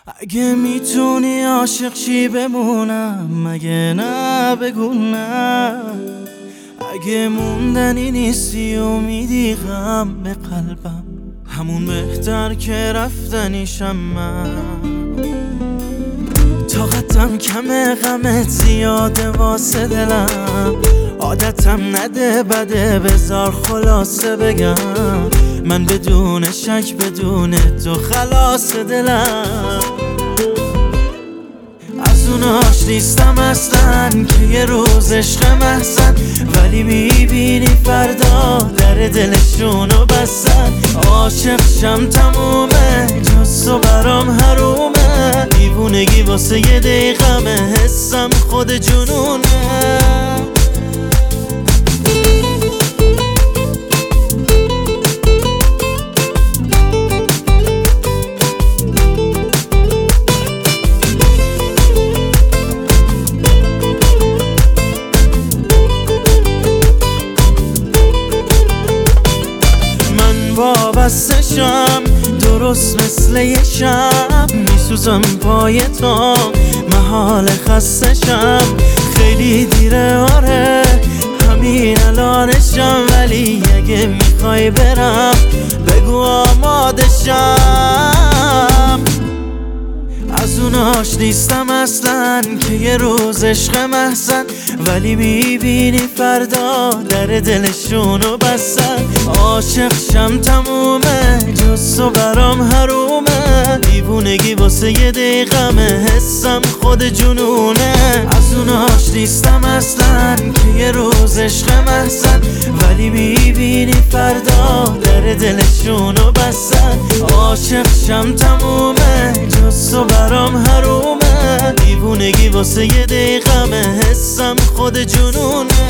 اگه میتونی عاشق شی بمونم، مگه نه بگو نه. اگه موندنی نیستی امیدی غم به قلبم، همون بهتر که رفتنیشم من. طاقتم کمه غمت زیاده واسه دلم، عادتم نده بده بذار خلاصه بگم. من بدون شک بدون تو خلاص دلم. از اوناش نیستم اصلا که یه روز عشق محزن، ولی میبینی فردا در دلشونو بستن. عاشق شم تمومه جز تو برام حرومه، دیوونگی واسه یه دقیقمه حسم خود جنونه. وابستشم درست مثل یه شب، میسوزم پای تو محال خستشم. خیلی دیره آره همین الانشم، ولی اگه میخوای برم بگو آمادشم. از اوناش نیستم اصلا که یه روز عشق محزن، ولی میبینی فردا در دلشونو بستن. عاشق شم تمومه جز تو برام حرومه، دیوونگی واسه یه دقیقمه حسم خود جنونه. از اوناش نیستم اصلا که یه روز عشق محزن، ولی میبینی فردا در دلشونو بستن. عاشق شم تمومه جز تو برام حرومه، دیوونگی واسه یه دقیقمه حسم خود جنونه.